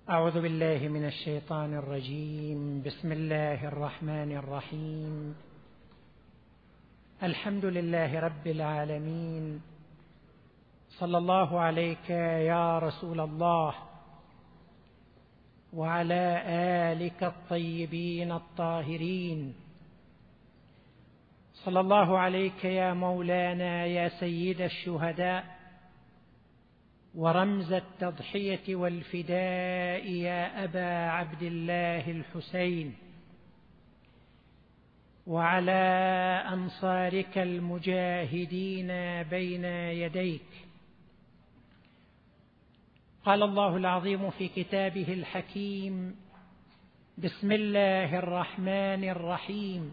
أعوذ بالله من الشيطان الرجيم. بسم الله الرحمن الرحيم. الحمد لله رب العالمين، صلى الله عليك يا رسول الله وعلى آلك الطيبين الطاهرين. صلى الله عليك يا مولانا يا سيد الشهداء ورمز التضحية والفداء يا أبا عبد الله الحسين، وعلى أنصارك المجاهدين بين يديك. قال الله العظيم في كتابه الحكيم: بسم الله الرحمن الرحيم.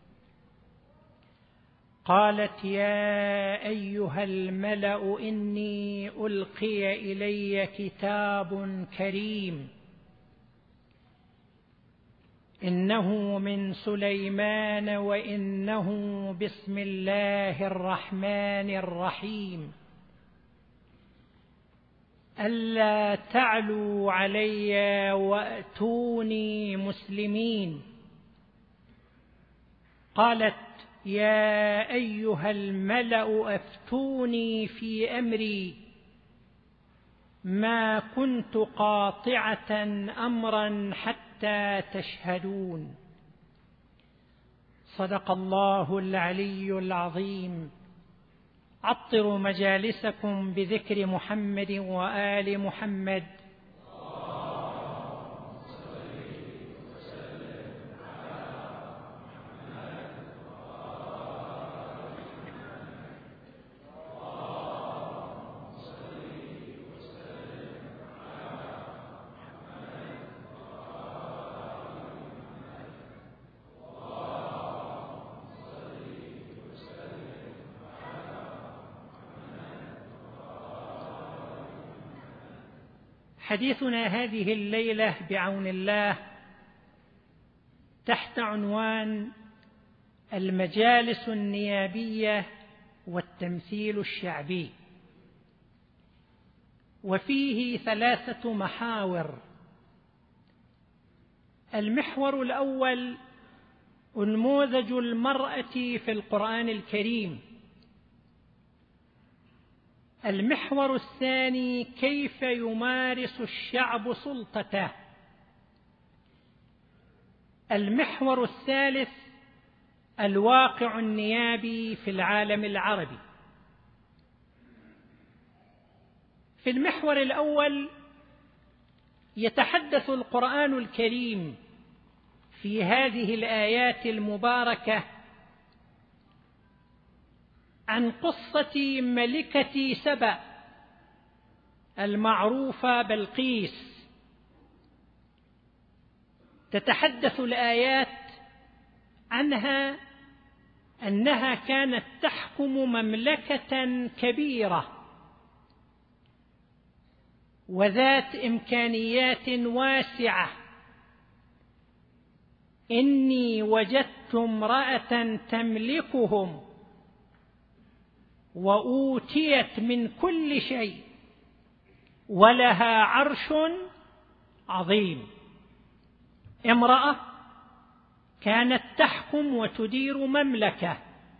قالت يا أيها الملأ إني ألقي إلي كتاب كريم إنه من سليمان وإنه بسم الله الرحمن الرحيم ألا تعلوا علي وأتوني مسلمين. قالت يا أيها الملأ أفتوني في أمري ما كنت قاطعة أمرا حتى تشهدون. صدق الله العلي العظيم. عطروا مجالسكم بذكر محمد وآل محمد. حديثنا هذه الليلة بعون الله تحت عنوان المجالس النيابية والتمثيل الشعبي، وفيه 3 محاور. المحور الأول نموذج المرأة في القرآن الكريم. المحور الثاني كيف يمارس الشعب سلطته. المحور الثالث الواقع النيابي في العالم العربي. في المحور الأول يتحدث القرآن الكريم في هذه الآيات المباركة عن قصة ملكة سبأ المعروفة بلقيس. تتحدث الآيات عنها أنها كانت تحكم مملكة كبيرة وذات إمكانيات واسعة. إني وجدت امرأة تملكهم وأوتيت من كل شيء ولها عرش عظيم. امرأة كانت تحكم وتدير مملكة.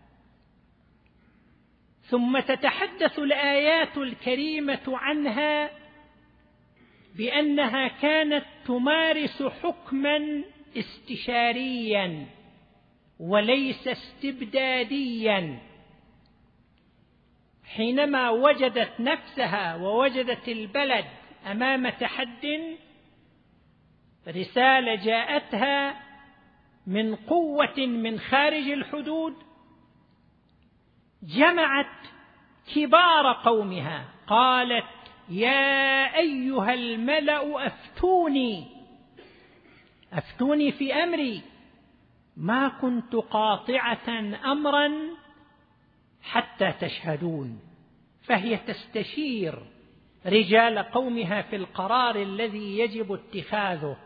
ثم تتحدث الآيات الكريمة عنها بأنها كانت تمارس حكما استشاريا وليس استبداديا. حينما وجدت نفسها ووجدت البلد أمام تحد، رسالة جاءتها من قوة من خارج الحدود، جمعت كبار قومها. قالت يا أيها الملأ أفتوني في أمري ما كنت قاطعة أمرا حتى تشهدون. فهي تستشير رجال قومها في القرار الذي يجب اتخاذه.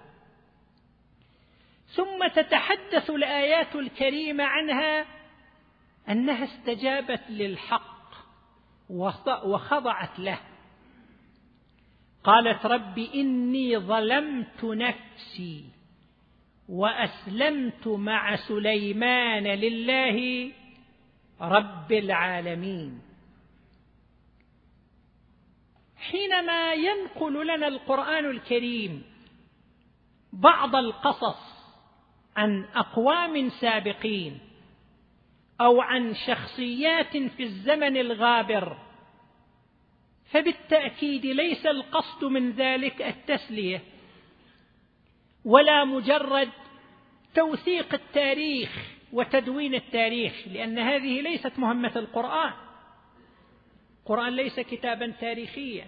ثم تتحدث الآيات الكريمة عنها أنها استجابت للحق وخضعت له. قالت رب إني ظلمت نفسي وأسلمت مع سليمان لله رب العالمين. حينما ينقل لنا القرآن الكريم بعض القصص عن أقوام سابقين أو عن شخصيات في الزمن الغابر، فبالتأكيد ليس القصد من ذلك التسلية ولا مجرد توثيق التاريخ وتدوين التاريخ، لأن هذه ليست مهمة القرآن. القرآن ليس كتابا تاريخيا،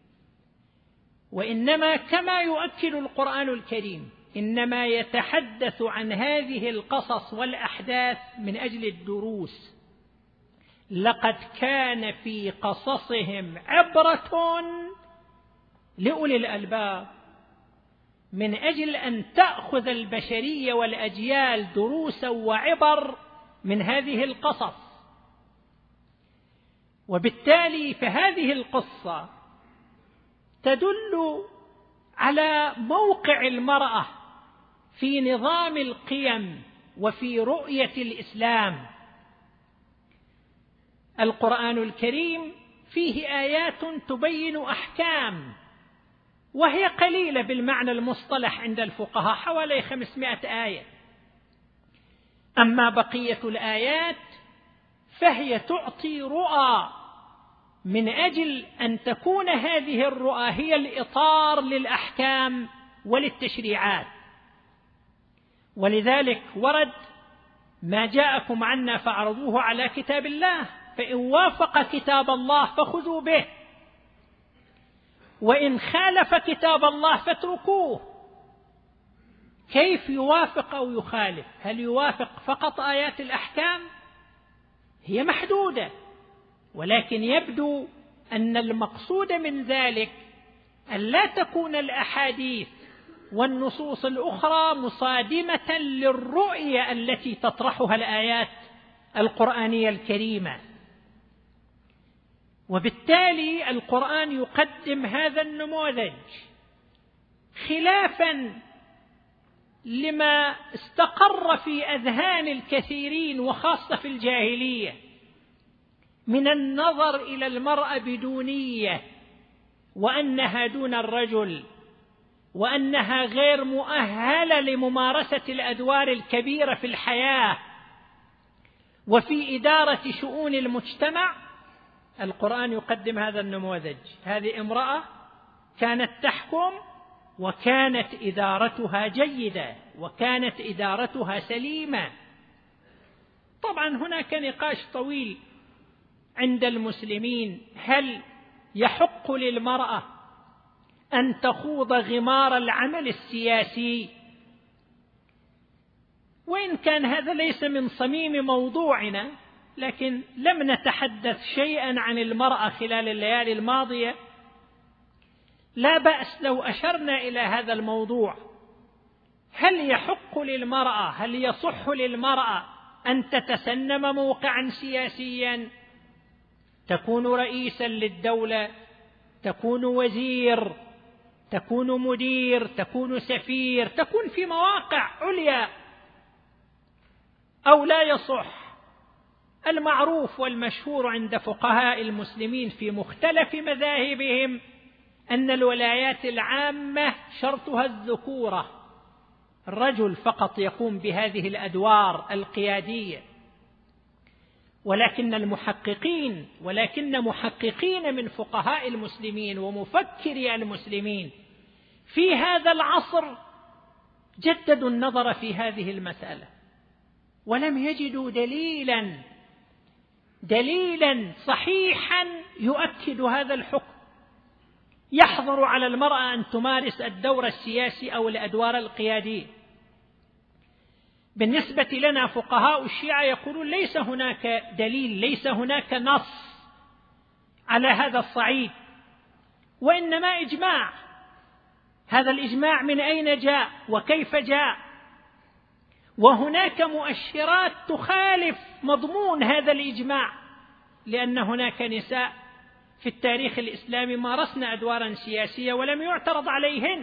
وإنما كما يؤكد القرآن الكريم إنما يتحدث عن هذه القصص والأحداث من أجل الدروس. لقد كان في قصصهم عبرة لأولي الألباب، من أجل أن تأخذ البشرية والأجيال دروسا وعبر من هذه القصص. وبالتالي فهذه القصة تدل على موقع المرأة في نظام القيم وفي رؤية الإسلام. القرآن الكريم فيه آيات تبين أحكام، وهي قليلة بالمعنى المصطلح عند الفقهاء، حوالي 500 آية. أما بقية الآيات فهي تعطي رؤى من أجل أن تكون هذه الرؤى هي الإطار للأحكام وللتشريعات. ولذلك ورد ما جاءكم عنا فاعرضوه على كتاب الله، فإن وافق كتاب الله فخذوا به، وإن خالف كتاب الله فاتركوه. كيف يوافق أو يخالف؟ هل يوافق فقط آيات الأحكام؟ هي محدودة، ولكن يبدو أن المقصود من ذلك أن لا تكون الأحاديث والنصوص الأخرى مصادمة للرؤية التي تطرحها الآيات القرآنية الكريمة. وبالتالي القرآن يقدم هذا النموذج خلافا لما استقر في أذهان الكثيرين وخاصة في الجاهلية من النظر إلى المرأة بدونية، وأنها دون الرجل، وأنها غير مؤهلة لممارسة الأدوار الكبيرة في الحياة وفي إدارة شؤون المجتمع. القرآن يقدم هذا النموذج. هذه امرأة كانت تحكم، وكانت إدارتها جيدة، وكانت إدارتها سليمة. طبعا هناك نقاش طويل عند المسلمين، هل يحق للمرأة أن تخوض غمار العمل السياسي؟ وإن كان هذا ليس من صميم موضوعنا، لكن لم نتحدث شيئا عن المرأة خلال الليالي الماضية. لا بأس لو أشرنا إلى هذا الموضوع. هل يحق للمرأة، هل يصح للمرأة أن تتسنم موقعا سياسيا، تكون رئيسا للدولة، تكون وزير، تكون مدير، تكون سفير، تكون في مواقع عليا، أو لا يصح؟ المعروف والمشهور عند فقهاء المسلمين في مختلف مذاهبهم أن الولايات العامة شرطها الذكورة، الرجل فقط يقوم بهذه الأدوار القيادية. ولكن محققين من فقهاء المسلمين ومفكري المسلمين في هذا العصر جددوا النظر في هذه المسألة، ولم يجدوا دليلا صحيحا يؤكد هذا الحكم يحظر على المرأة أن تمارس الدور السياسي أو الأدوار القيادية. بالنسبة لنا فقهاء الشيعة يقولون ليس هناك دليل، ليس هناك نص على هذا الصعيد، وإنما إجماع. هذا الإجماع من أين جاء وكيف جاء؟ وهناك مؤشرات تخالف مضمون هذا الإجماع، لأن هناك نساء في التاريخ الإسلامي مارسن أدوارا سياسية ولم يعترض عليهن.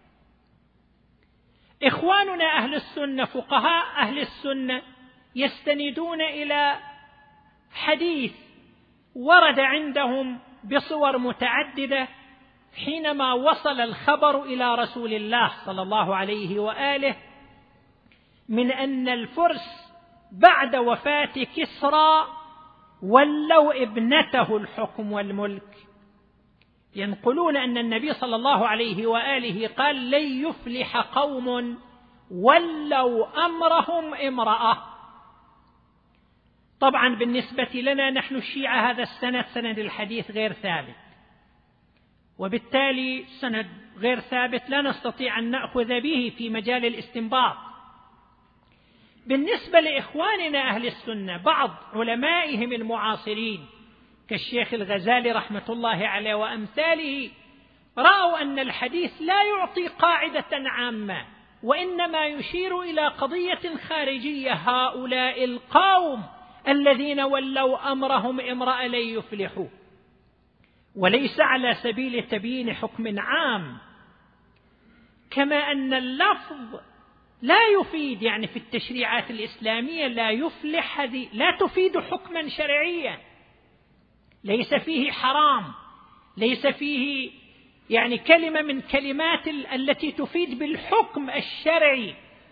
إخواننا أهل السنة، فقهاء أهل السنة، يستندون إلى حديث ورد عندهم بصور متعددة حينما وصل الخبر إلى رسول الله صلى الله عليه وآله من أن الفرس بعد وفاة كسرى ولوا ابنته الحكم والملك، ينقلون أن النبي صلى الله عليه وآله قال: لن يفلح قوم ولوا أمرهم امرأة. طبعا بالنسبة لنا نحن الشيعة هذا السند، سند الحديث غير ثابت، وبالتالي سند غير ثابت لا نستطيع أن نأخذ به في مجال الاستنباط. بالنسبة لإخواننا أهل السنة، بعض علمائهم المعاصرين كالشيخ الغزالي رحمة الله عليه وأمثاله رأوا أن الحديث لا يعطي قاعدة عامة، وإنما يشير إلى قضية خارجية: هؤلاء القوم الذين ولوا أمرهم امرأة لن يفلحوا، وليس على سبيل تبيين حكم عام. كما أن اللفظ لا يفيد، يعني في التشريعات الإسلامية لا يفلح، هذه لا تفيد حكما شرعيا، ليس فيه حرام، ليس فيه يعني كلمة من كلمات التي تفيد بالحكم الشرعي.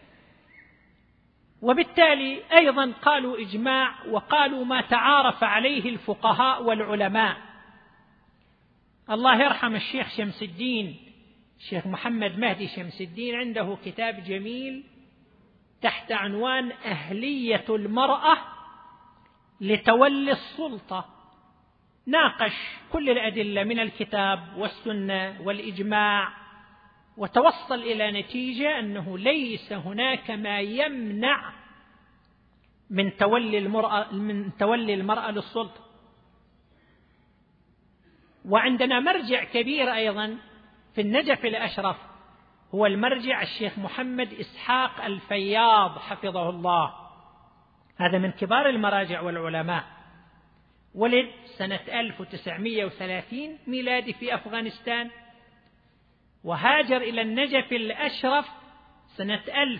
وبالتالي أيضا قالوا إجماع، وقالوا ما تعارف عليه الفقهاء والعلماء. الله يرحم الشيخ شمس الدين، الشيخ محمد مهدي شمس الدين، عنده كتاب جميل تحت عنوان أهلية المرأة لتولي السلطة، ناقش كل الأدلة من الكتاب والسنة والإجماع، وتوصل إلى نتيجة أنه ليس هناك ما يمنع من تولي المرأة للسلطة. وعندنا مرجع كبير أيضا في النجف الأشرف، هو المرجع الشيخ محمد إسحاق الفياض حفظه الله، هذا من كبار المراجع والعلماء، ولد سنة 1930 ميلادي في أفغانستان، وهاجر إلى النجف الأشرف سنة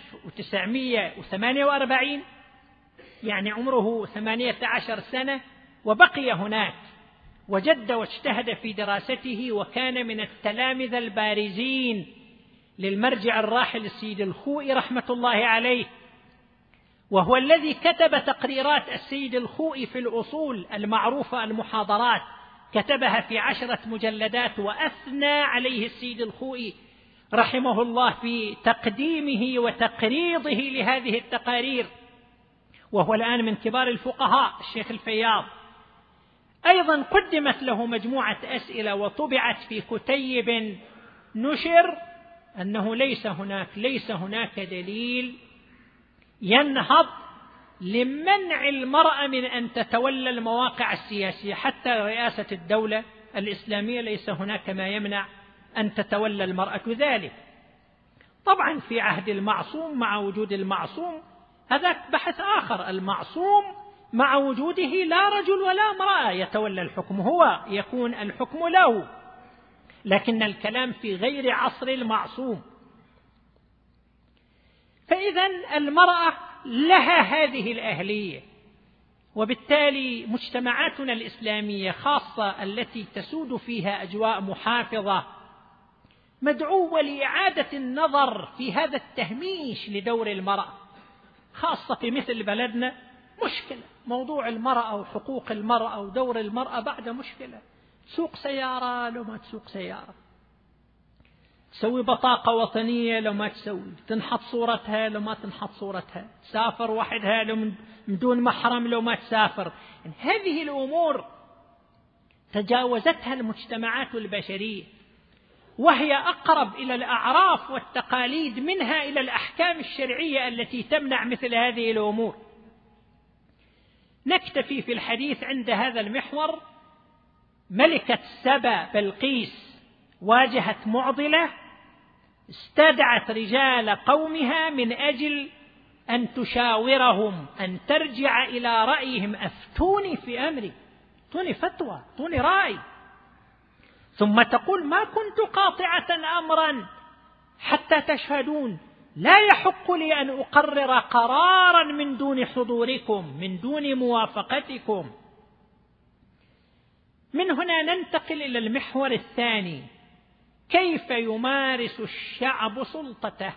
1948، يعني عمره 18 سنة، وبقي هناك وجد واجتهد في دراسته، وكان من التلامذة البارزين للمرجع الراحل السيد الخوئي رحمة الله عليه، وهو الذي كتب تقريرات السيد الخوئي في الأصول المعروفة المحاضرات، كتبها في 10 مجلدات، وأثنى عليه السيد الخوئي رحمه الله في تقديمه وتقريضه لهذه التقارير، وهو الآن من كبار الفقهاء الشيخ الفياض. أيضا قدمت له مجموعة أسئلة وطبعت في كتيب نشر أنه ليس هناك دليل ينهض لمنع المرأة من أن تتولى المواقع السياسية، حتى رئاسة الدولة الإسلامية ليس هناك ما يمنع أن تتولى المرأة ذلك. طبعا في عهد المعصوم مع وجود المعصوم هذا بحث آخر، المعصوم مع وجوده لا رجل ولا امرأة يتولى الحكم، هو يكون الحكم له، لكن الكلام في غير عصر المعصوم. فإذا المرأة لها هذه الأهلية، وبالتالي مجتمعاتنا الإسلامية خاصة التي تسود فيها أجواء محافظة مدعوة لإعادة النظر في هذا التهميش لدور المرأة، خاصة في مثل بلدنا. مشكلة موضوع المرأة وحقوق المرأة ودور المرأة بعد مشكلة. تسوق سيارة لو ما تسوق سيارة، تسوي بطاقة وطنية لو ما تسوي، تنحط صورتها لو ما تنحط صورتها، تسافر وحدها لو من دون محرم لو ما تسافر. هذه الأمور تجاوزتها المجتمعات البشرية، وهي أقرب إلى الأعراف والتقاليد منها إلى الأحكام الشرعية التي تمنع مثل هذه الأمور. نكتفي في الحديث عند هذا المحور. ملكة سبا بلقيس واجهت معضلة، استدعت رجال قومها من أجل أن تشاورهم، أن ترجع إلى رأيهم، أفتوني في أمري، أعطوني فتوى، أعطوني رأي. ثم تقول ما كنت قاطعة أمرا حتى تشهدون، لا يحق لي أن أقرر قرارا من دون حضوركم، من دون موافقتكم. من هنا ننتقل إلى المحور الثاني: كيف يمارس الشعب سلطته؟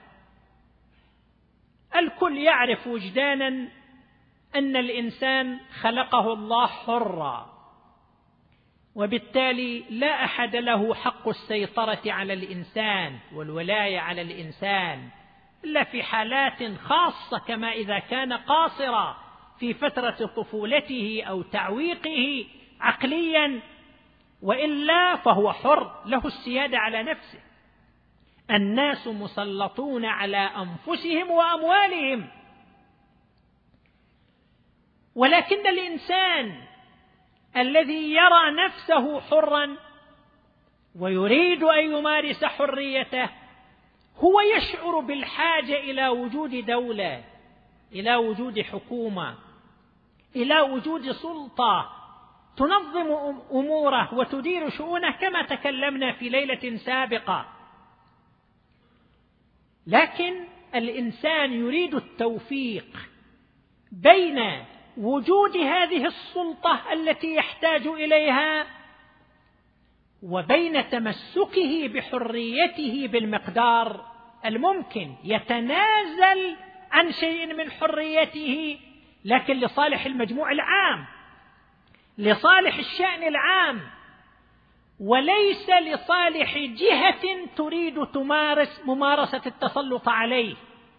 الكل يعرف وجدانا أن الإنسان خلقه الله حرا، وبالتالي لا أحد له حق السيطرة على الإنسان والولاية على الإنسان إلا في حالات خاصة، كما إذا كان قاصرا في فترة طفولته أو تعويقه عقليا، وإلا فهو حر له السيادة على نفسه. الناس مسلطون على أنفسهم وأموالهم، ولكن الإنسان الذي يرى نفسه حرا ويريد أن يمارس حريته هو يشعر بالحاجة إلى وجود دولة، إلى وجود حكومة، إلى وجود سلطة تنظم أموره وتدير شؤونه، كما تكلمنا في ليلة سابقة. لكن الإنسان يريد التوفيق بين وجود هذه السلطة التي يحتاج إليها وبين تمسكه بحريته بالمقدار الممكن، يتنازل عن شيء من حريته لكن لصالح المجموع العام، لصالح الشأن العام، وليس لصالح جهة تريد تمارس ممارسة التسلط عليه.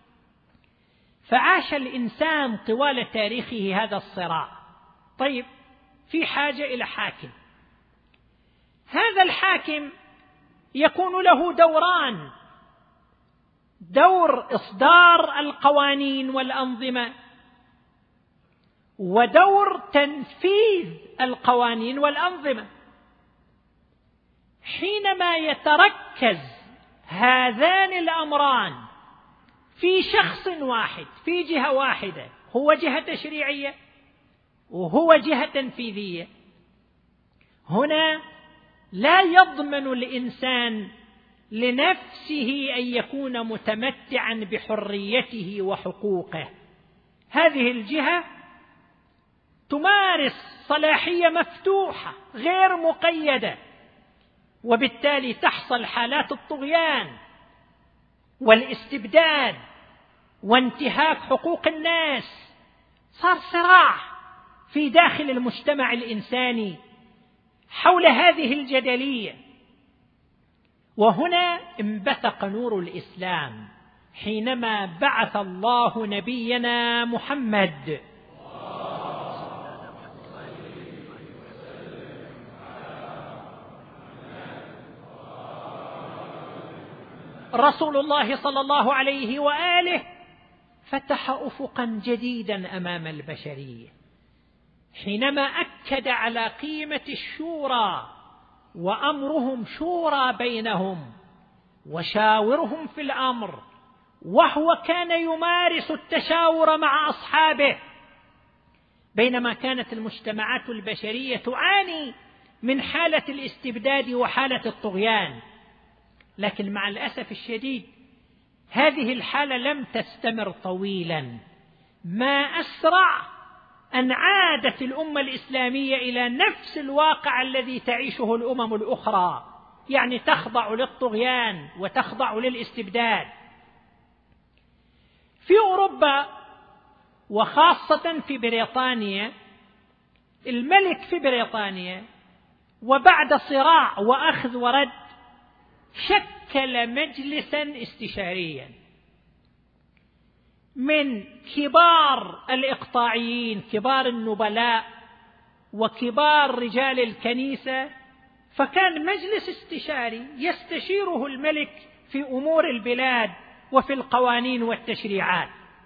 فعاش الإنسان طوال تاريخه هذا الصراع. طيب، في حاجة إلى حاكم، هذا الحاكم يكون له دوران: دور إصدار القوانين والأنظمة، ودور تنفيذ القوانين والأنظمة. حينما يتركز هذان الأمران في شخص واحد، في جهة واحدة، هو جهة تشريعية وهو جهة تنفيذية، هنا لا يضمن الإنسان لنفسه أن يكون متمتعا بحريته وحقوقه. هذه الجهة تمارس صلاحية مفتوحة غير مقيدة، وبالتالي تحصل حالات الطغيان والاستبداد وانتهاك حقوق الناس. صار صراع في داخل المجتمع الإنساني حول هذه الجدلية. وهنا انبثق نور الإسلام حينما بعث الله نبينا محمد رسول الله صلى الله عليه وآله، فتح أفقا جديدا أمام البشرية، حينما أكد على قيمة الشورى، وأمرهم شورى بينهم وشاورهم في الأمر، وهو كان يمارس التشاور مع أصحابه، بينما كانت المجتمعات البشرية تعاني من حالة الاستبداد وحالة الطغيان. لكن مع الأسف الشديد هذه الحالة لم تستمر طويلا، ما أسرع أن عادت الأمة الإسلامية إلى نفس الواقع الذي تعيشه الأمم الأخرى، يعني تخضع للطغيان وتخضع للاستبداد. في أوروبا وخاصة في بريطانيا، الملك في بريطانيا وبعد صراع وأخذ ورد شكل مجلسا استشاريا من كبار الإقطاعيين، كبار النبلاء وكبار رجال الكنيسة، فكان مجلس استشاري يستشيره الملك في أمور البلاد وفي القوانين والتشريعات.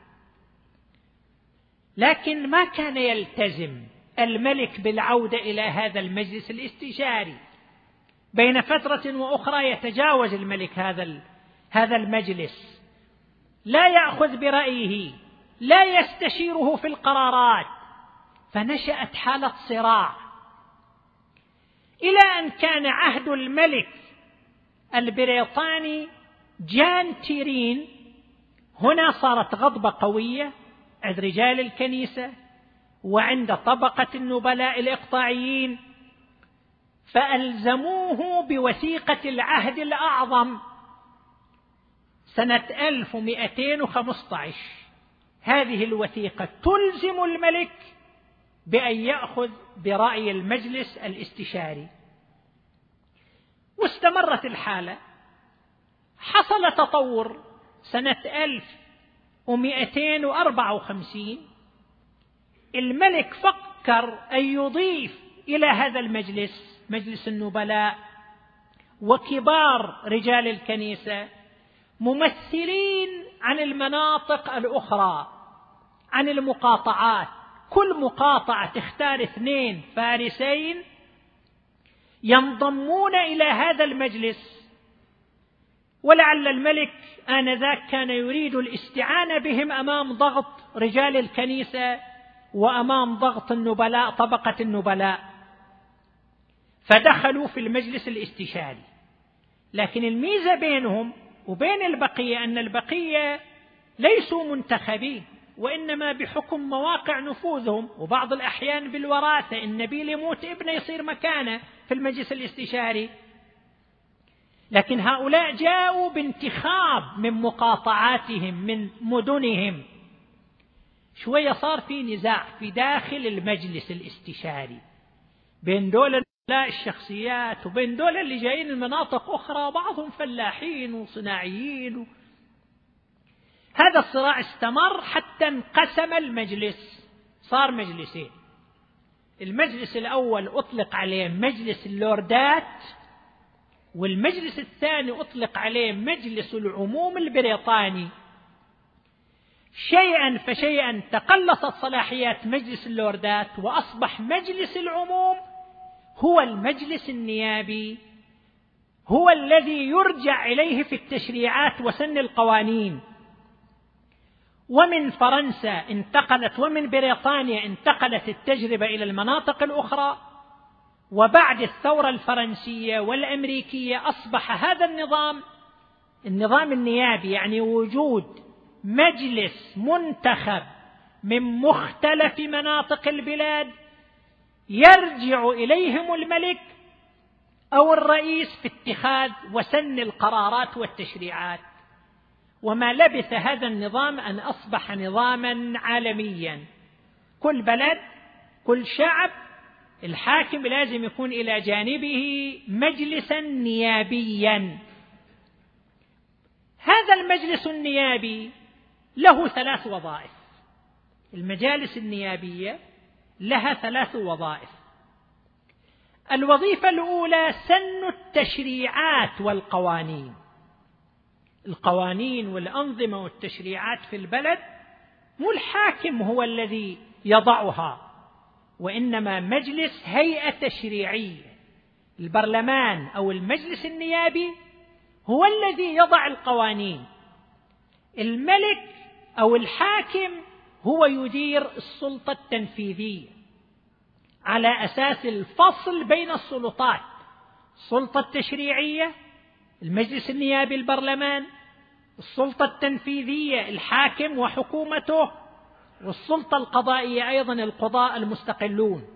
لكن ما كان يلتزم الملك بالعودة إلى هذا المجلس الاستشاري، بين فترة وأخرى يتجاوز الملك هذا المجلس، لا يأخذ برأيه، لا يستشيره في القرارات، فنشأت حالة صراع. إلى أن كان عهد الملك البريطاني جان تيرين. هنا صارت غضبة قوية عند رجال الكنيسة وعند طبقة النبلاء الإقطاعيين، فألزموه بوثيقة العهد الأعظم سنة 1215. هذه الوثيقة تلزم الملك بأن يأخذ برأي المجلس الاستشاري. واستمرت الحالة. حصل تطور سنة 1254. الملك فكر أن يضيف إلى هذا المجلس، مجلس النبلاء وكبار رجال الكنيسة، ممثلين عن المناطق الأخرى، عن المقاطعات. كل مقاطعة تختار 2 فارسين ينضمون إلى هذا المجلس. ولعل الملك آنذاك كان يريد الاستعانة بهم أمام ضغط رجال الكنيسة وأمام ضغط النبلاء، طبقة النبلاء، فدخلوا في المجلس الاستشاري. لكن الميزة بينهم وبين البقية أن البقية ليسوا منتخبين، وإنما بحكم مواقع نفوذهم، وبعض الأحيان بالوراثة، النبي يموت ابنه يصير مكانه في المجلس الاستشاري. لكن هؤلاء جاءوا بانتخاب من مقاطعاتهم، من مدنهم. شوية صار في نزاع في داخل المجلس الاستشاري بين دول الشخصيات وبين دول اللي جايين من مناطق أخرى، بعضهم فلاحين وصناعيين. هذا الصراع استمر حتى انقسم المجلس، صار مجلسين. المجلس الأول أطلق عليه مجلس اللوردات، والمجلس الثاني أطلق عليه مجلس العموم البريطاني. شيئا فشيئا تقلصت صلاحيات مجلس اللوردات، وأصبح مجلس العموم هو المجلس النيابي، هو الذي يرجع إليه في التشريعات وسن القوانين. ومن فرنسا انتقلت، ومن بريطانيا انتقلت التجربة إلى المناطق الأخرى. وبعد الثورة الفرنسية والأمريكية أصبح هذا النظام النيابي، يعني وجود مجلس منتخب من مختلف مناطق البلاد يرجع إليهم الملك أو الرئيس في اتخاذ وسن القرارات والتشريعات. وما لبث هذا النظام أن أصبح نظاما عالميا. كل بلد، كل شعب، الحاكم لازم يكون إلى جانبه مجلسا نيابيا. هذا المجلس النيابي له 3 وظائف. المجالس النيابية لها 3 وظائف. الوظيفة الأولى سن التشريعات والقوانين. القوانين والأنظمة والتشريعات في البلد مو الحاكم هو الذي يضعها، وإنما مجلس هيئة تشريعية، البرلمان أو المجلس النيابي هو الذي يضع القوانين. الملك أو الحاكم هو يدير السلطة التنفيذية على أساس الفصل بين السلطات، السلطة التشريعية المجلس النيابي البرلمان، السلطة التنفيذية الحاكم وحكومته، والسلطة القضائية أيضا القضاء المستقلون.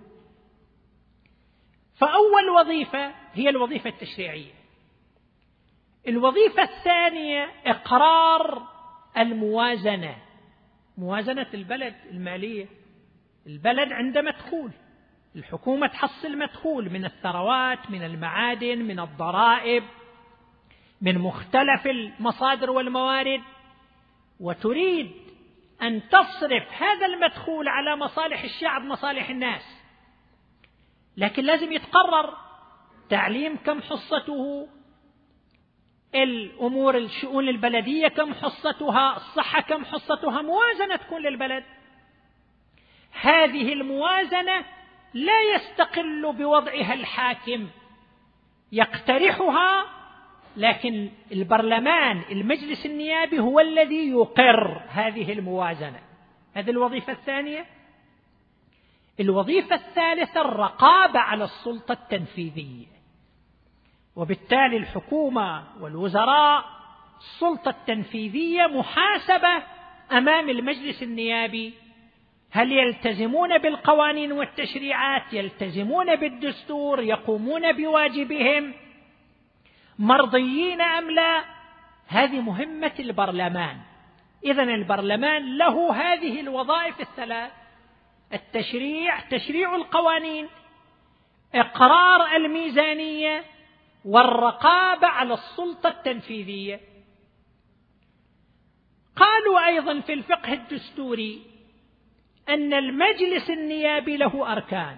فأول وظيفة هي الوظيفة التشريعية. الوظيفة الثانية إقرار الموازنة، موازنة البلد المالية. البلد عنده مدخول، الحكومة تحصل مدخول من الثروات، من المعادن، من الضرائب، من مختلف المصادر والموارد، وتريد أن تصرف هذا المدخول على مصالح الشعب، مصالح الناس. لكن لازم يتقرر تعليم كم حصته، الأمور الشؤون البلدية كم حصتها، الصحة كم حصتها، موازنة تكون للبلد. هذه الموازنة لا يستقل بوضعها الحاكم، يقترحها، لكن البرلمان المجلس النيابي هو الذي يقر هذه الموازنة. هذه الوظيفة الثانية. الوظيفة الثالثة الرقابة على السلطة التنفيذية، وبالتالي الحكومة والوزراء السلطة التنفيذية محاسبة أمام المجلس النيابي، هل يلتزمون بالقوانين والتشريعات، يلتزمون بالدستور، يقومون بواجبهم، مرضيين أم لا. هذه مهمة البرلمان. إذن البرلمان له هذه الوظائف الثلاث: التشريع، تشريع القوانين، إقرار الميزانية، والرقابة على السلطة التنفيذية. قالوا أيضا في الفقه الدستوري أن المجلس النيابي له أركان.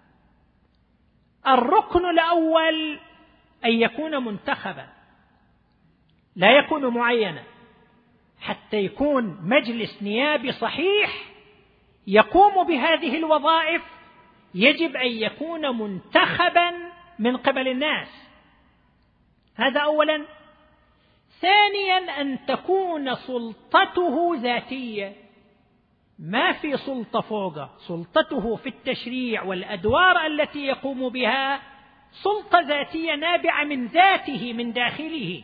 الركن الأول أن يكون منتخبا، لا يكون معينا. حتى يكون مجلس نيابي صحيح يقوم بهذه الوظائف يجب أن يكون منتخبا من قبل الناس، هذا أولا. ثانيا أن تكون سلطته ذاتية، ما في سلطة فوقه، سلطته في التشريع والأدوار التي يقوم بها سلطة ذاتية نابعة من ذاته من داخله.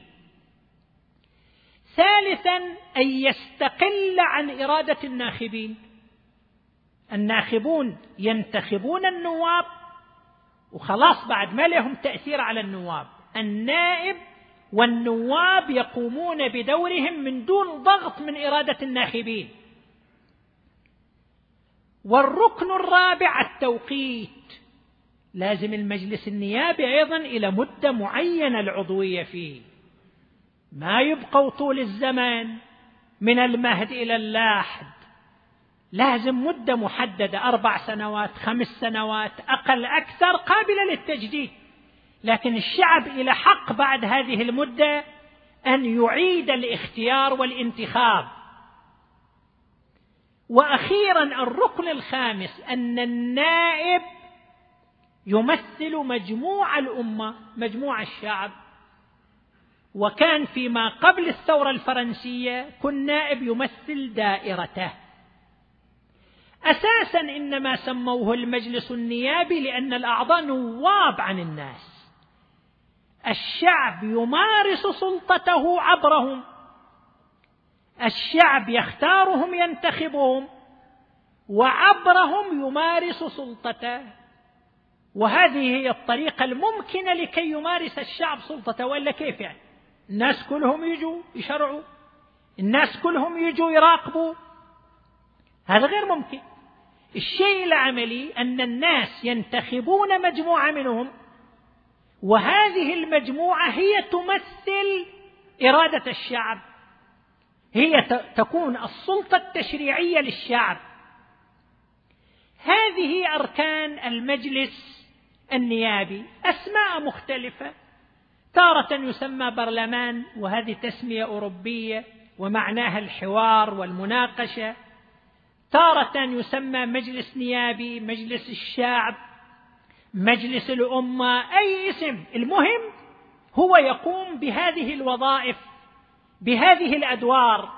ثالثا أن يستقل عن إرادة الناخبين. الناخبون ينتخبون النواب وخلاص بعد ما لهم تأثير على النواب، النائب والنواب يقومون بدورهم من دون ضغط من إرادة الناخبين. والركن الرابع التوقيت، لازم المجلس النيابي أيضا إلى مدة معينة العضوية فيه، ما يبقوا طول الزمن من المهد إلى اللاحد، لازم مدة محددة، 4 سنوات 5 سنوات أقل أكثر قابلة للتجديد. لكن الشعب إلى حق بعد هذه المدة أن يعيد الاختيار والانتخاب. وأخيرا الركن الخامس أن النائب يمثل مجموع الأمة، مجموع الشعب. وكان فيما قبل الثورة الفرنسية كل نائب يمثل دائرته. أساسا إنما سموه المجلس النيابي لأن الأعضاء نواب عن الناس، الشعب يمارس سلطته عبرهم، الشعب يختارهم ينتخبهم وعبرهم يمارس سلطته. وهذه هي الطريقة الممكنة لكي يمارس الشعب سلطته، وإلا كيف يعني؟ الناس كلهم يجوا يشرعوا، الناس كلهم يجوا يراقبوا، هذا غير ممكن. الشيء العملي أن الناس ينتخبون مجموعة منهم، وهذه المجموعة هي تمثل إرادة الشعب، هي تكون السلطة التشريعية للشعب. هذه أركان المجلس النيابي، أسماء مختلفة، تارة يسمى برلمان وهذه تسمية أوروبية ومعناها الحوار والمناقشة، تارة يسمى مجلس نيابي، مجلس الشعب، مجلس الأمة، أي اسم، المهم هو يقوم بهذه الوظائف بهذه الأدوار.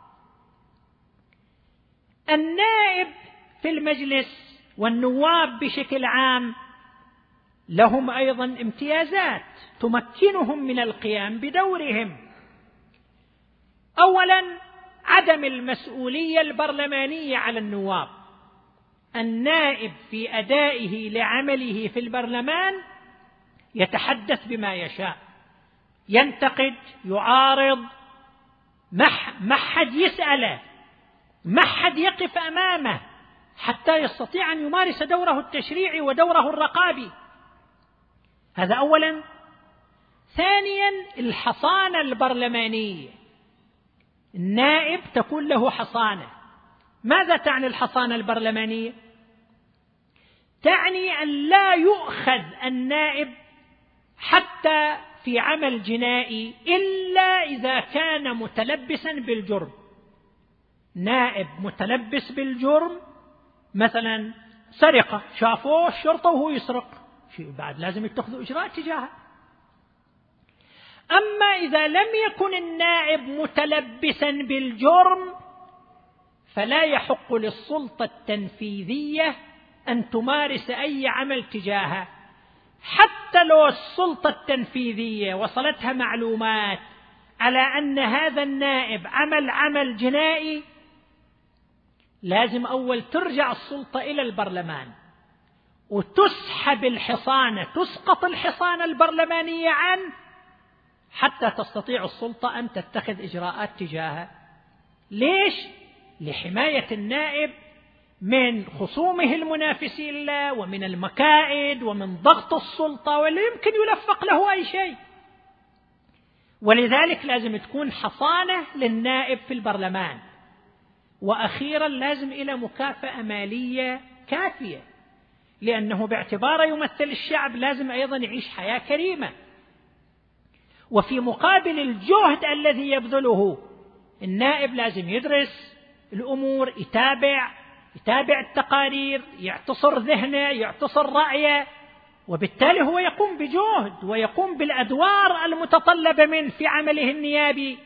النائب في المجلس والنواب بشكل عام لهم أيضا امتيازات تمكنهم من القيام بدورهم. أولا عدم المسؤولية البرلمانية على النواب. النائب في أدائه لعمله في البرلمان يتحدث بما يشاء، ينتقد، يعارض، ما حد يسأله، ما حد يقف أمامه حتى يستطيع أن يمارس دوره التشريعي ودوره الرقابي. هذا أولا. ثانيا الحصانة البرلمانية، النائب تكون له حصانة. ماذا تعني الحصانة البرلمانية؟ تعني أن لا يؤخذ النائب حتى في عمل جنائي إلا إذا كان متلبسا بالجرم. نائب متلبس بالجرم، مثلا سرقة، شافوه الشرطة وهو يسرق، بعد لازم يتخذوا إجراء تجاهه. أما إذا لم يكن النائب متلبسا بالجرم فلا يحق للسلطة التنفيذية أن تمارس أي عمل تجاهه، حتى لو السلطة التنفيذية وصلتها معلومات على أن هذا النائب عمل جنائي، لازم أول ترجع السلطة إلى البرلمان وتسحب الحصانة، تسقط الحصانة البرلمانية عنه حتى تستطيع السلطة أن تتخذ إجراءات تجاهه. ليش؟ لحماية النائب من خصومه المنافسين له ومن المكائد ومن ضغط السلطة، ولا يمكن يلفق له أي شيء. ولذلك لازم تكون حصانة للنائب في البرلمان. وأخيرا لازم إلى مكافأة مالية كافية، لأنه باعتباره يمثل الشعب لازم أيضا يعيش حياة كريمة. وفي مقابل الجهد الذي يبذله النائب لازم يدرس الأمور، يتابع التقارير، يعتصر ذهنه، يعتصر رأيه، وبالتالي هو يقوم بجهد ويقوم بالأدوار المتطلبة منه في عمله النيابي،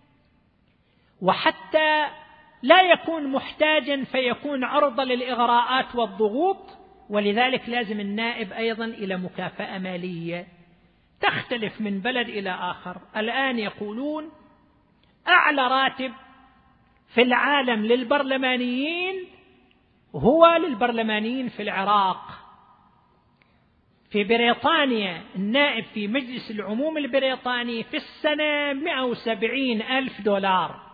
وحتى لا يكون محتاجا فيكون عرضة للإغراءات والضغوط. ولذلك لازم النائب أيضا إلى مكافأة مالية تختلف من بلد إلى آخر. الآن يقولون أعلى راتب في العالم للبرلمانيين هو للبرلمانيين في العراق. في بريطانيا النائب في مجلس العموم البريطاني في السنة 170,000 دولار.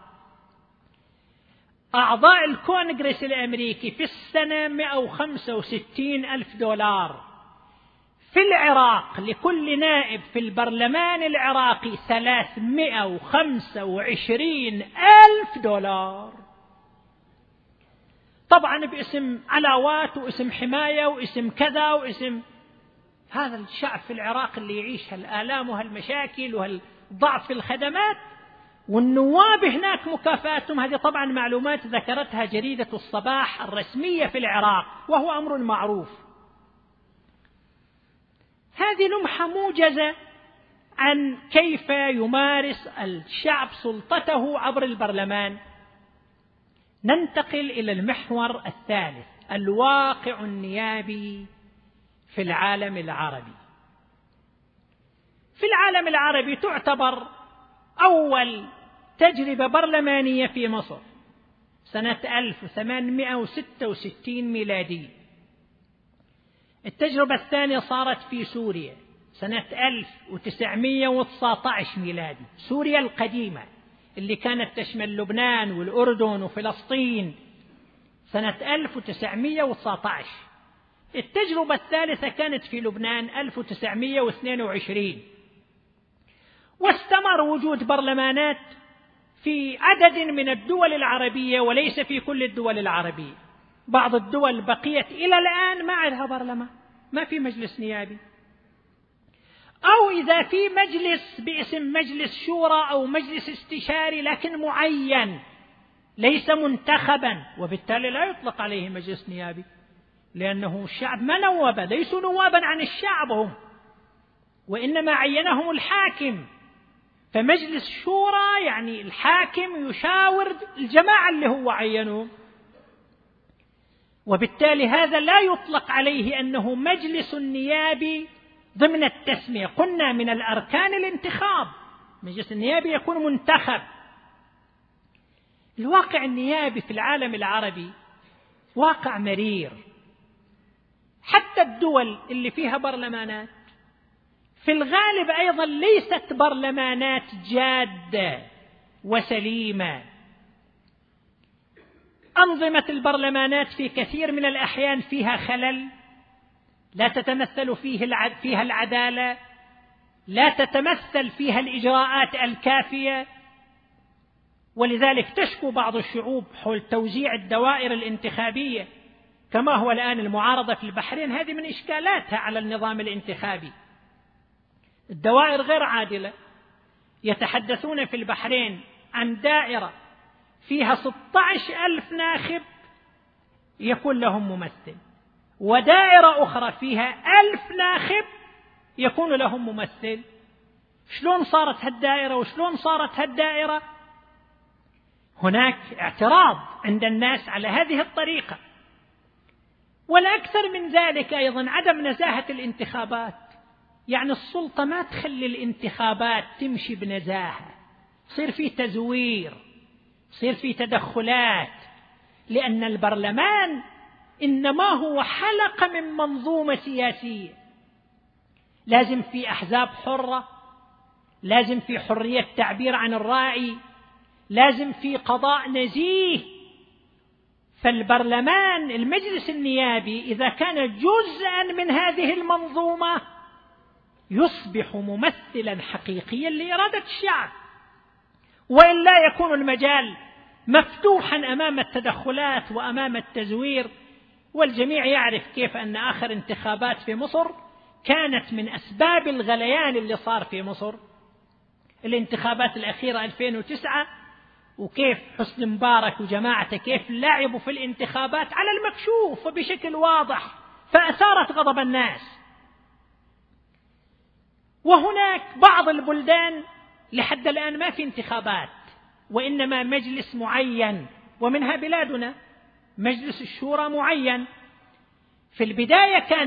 أعضاء الكونغرس الأمريكي في السنة 165,000 دولار. في العراق لكل نائب في البرلمان العراقي 325,000 دولار، طبعا باسم علاوات واسم حماية واسم كذا واسم هذا الشعب في العراق اللي يعيش هالآلام وهالمشاكل وهالضعف في الخدمات، والنواب هناك مكافاتهم. هذه طبعا معلومات ذكرتها جريدة الصباح الرسمية في العراق، وهو أمر معروف. هذه لمحة موجزة عن كيف يمارس الشعب سلطته عبر البرلمان. ننتقل إلى المحور الثالث، الواقع النيابي في العالم العربي. في العالم العربي تعتبر أول تجربة برلمانية في مصر سنة 1866 ميلادي. التجربة الثانية صارت في سوريا سنة 1919 ميلادي، سوريا القديمة اللي كانت تشمل لبنان والأردن وفلسطين، سنة 1919. التجربة الثالثة كانت في لبنان 1922. واستمر وجود برلمانات في عدد من الدول العربية وليس في كل الدول العربية. بعض الدول بقيت إلى الآن ما عندها برلمان، ما في مجلس نيابي، أو إذا في مجلس باسم مجلس شورى أو مجلس استشاري لكن معين ليس منتخبا، وبالتالي لا يطلق عليه مجلس نيابي، لأنه الشعب ما نوب، ليسوا نوابا عن الشعب هم، وإنما عينهم الحاكم. فمجلس شورى يعني الحاكم يشاور الجماعة اللي هو عينهم، وبالتالي هذا لا يطلق عليه أنه مجلس نيابي ضمن التسمية. قلنا من الأركان الانتخاب، مجلس النيابي يكون منتخب. الواقع النيابي في العالم العربي واقع مرير. حتى الدول اللي فيها برلمانات في الغالب أيضا ليست برلمانات جادة وسليمة. أنظمة البرلمانات في كثير من الأحيان فيها خلل، لا تتمثل فيها العدالة، لا تتمثل فيها الإجراءات الكافية. ولذلك تشكو بعض الشعوب حول توزيع الدوائر الانتخابية كما هو الآن المعارضة في البحرين. هذه من إشكالاتها على النظام الانتخابي، الدوائر غير عادلة. يتحدثون في البحرين عن دائرة فيها 16,000 ناخب يكون لهم ممثل، ودائرة أخرى فيها 1,000 ناخب يكون لهم ممثل. شلون صارت هالدائرة وشلون صارت هالدائرة؟ هناك اعتراض عند الناس على هذه الطريقة. والأكثر من ذلك أيضا عدم نزاهة الانتخابات. يعني السلطة ما تخلي الانتخابات تمشي بنزاهة، يصير في تزوير، يصير في تدخلات، لأن البرلمان إنما هو حلقة من منظومة سياسية. لازم في أحزاب حرة، لازم في حرية تعبير عن الرأي، لازم في قضاء نزيه. فالبرلمان المجلس النيابي إذا كان جزءا من هذه المنظومة يصبح ممثلا حقيقيا لإرادة الشعب، وإلا يكون المجال مفتوحا أمام التدخلات وأمام التزوير. والجميع يعرف كيف أن آخر انتخابات في مصر كانت من أسباب الغليان اللي صار في مصر، الانتخابات الأخيرة 2009، وكيف حسني مبارك وجماعته كيف لعبوا في الانتخابات على المكشوف وبشكل واضح، فأثارت غضب الناس. وهناك بعض البلدان لحد الآن ما في انتخابات، وإنما مجلس معين، ومنها بلادنا مجلس الشورى معين. في البداية كان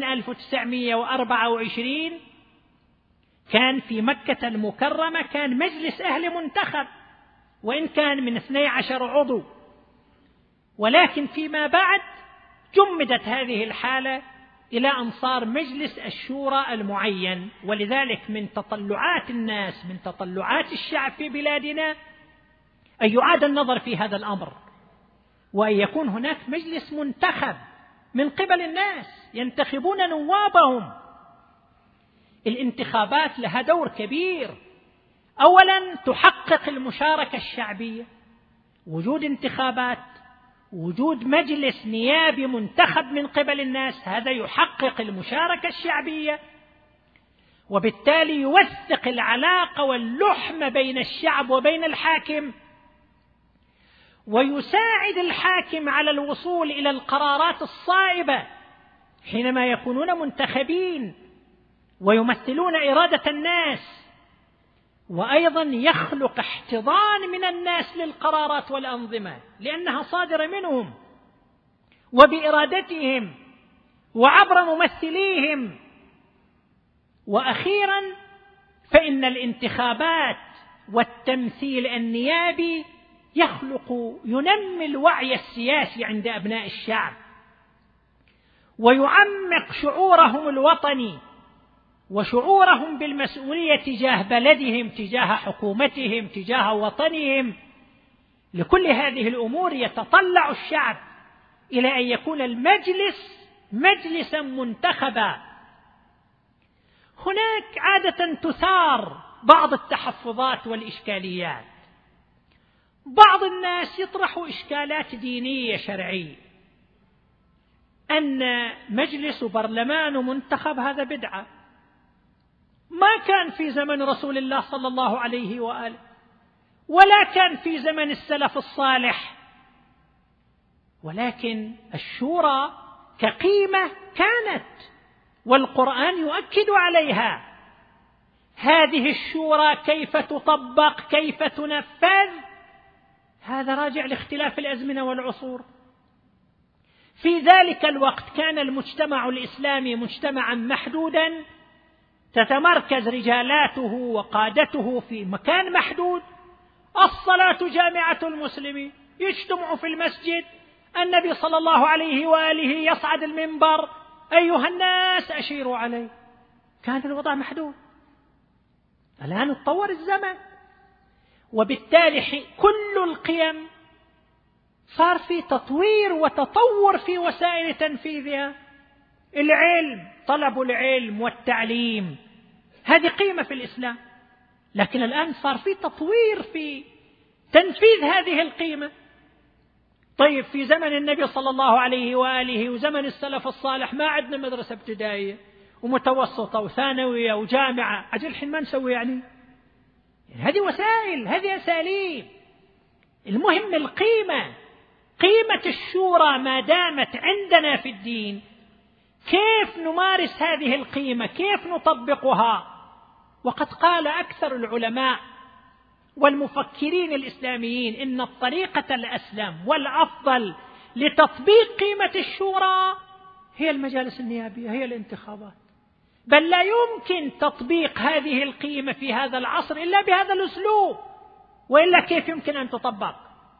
1924 كان في مكة المكرمة كان مجلس أهل منتخب، وإن كان من 12 عضو، ولكن فيما بعد جمدت هذه الحالة إلى أن صار مجلس الشورى المعين. ولذلك من تطلعات الناس، من تطلعات الشعب في بلادنا، أن يعاد النظر في هذا الأمر، وأن يكون هناك مجلس منتخب من قبل الناس ينتخبون نوابهم. الانتخابات لها دور كبير. أولا تحقق المشاركة الشعبية، وجود انتخابات، وجود مجلس نيابي منتخب من قبل الناس، هذا يحقق المشاركة الشعبية، وبالتالي يوثق العلاقة واللحم بين الشعب وبين الحاكم، ويساعد الحاكم على الوصول إلى القرارات الصائبة حينما يكونون منتخبين ويمثلون إرادة الناس. وأيضا يخلق احتضان من الناس للقرارات والأنظمة، لأنها صادرة منهم وبإرادتهم وعبر ممثليهم. وأخيرا فإن الانتخابات والتمثيل النيابي ينمي الوعي السياسي عند أبناء الشعب، ويعمق شعورهم الوطني وشعورهم بالمسؤولية تجاه بلدهم، تجاه حكومتهم، تجاه وطنهم. لكل هذه الأمور يتطلع الشعب إلى أن يكون المجلس مجلسا منتخبا. هناك عادة تثار بعض التحفظات والإشكاليات. بعض الناس يطرح إشكالات دينية شرعية، أن مجلس برلمان منتخب هذا بدعة، ما كان في زمن رسول الله صلى الله عليه وآله، ولا كان في زمن السلف الصالح. ولكن الشورى كقيمة كانت، والقرآن يؤكد عليها. هذه الشورى كيف تطبق، كيف تنفذ، هذا راجع لاختلاف الأزمنة والعصور. في ذلك الوقت كان المجتمع الإسلامي مجتمعا محدودا، تتمركز رجالاته وقادته في مكان محدود. الصلاة جامعة المسلمين، يجتمع في المسجد، النبي صلى الله عليه وآله يصعد المنبر، أيها الناس أشيروا عليه. كان الوضع محدود. الآن اتطور الزمن، وبالتالي كل القيم صار في تطوير وتطور في وسائل تنفيذها. العلم، طلب العلم والتعليم، هذه قيمة في الإسلام، لكن الآن صار في تطوير في تنفيذ هذه القيمة. طيب في زمن النبي صلى الله عليه وآله وزمن السلف الصالح ما عندنا مدرسة ابتدائية ومتوسطة وثانوية وجامعة، أجل الحين ما نسوي يعني هذه وسائل، هذه أساليب. المهم القيمة، قيمة الشورى ما دامت عندنا في الدين، كيف نمارس هذه القيمة، كيف نطبقها. وقد قال أكثر العلماء والمفكرين الإسلاميين إن الطريقة الأسلم والأفضل لتطبيق قيمة الشورى هي المجالس النيابية، هي الانتخابات. بل لا يمكن تطبيق هذه القيمة في هذا العصر إلا بهذا الأسلوب، وإلا كيف يمكن أن تطبق؟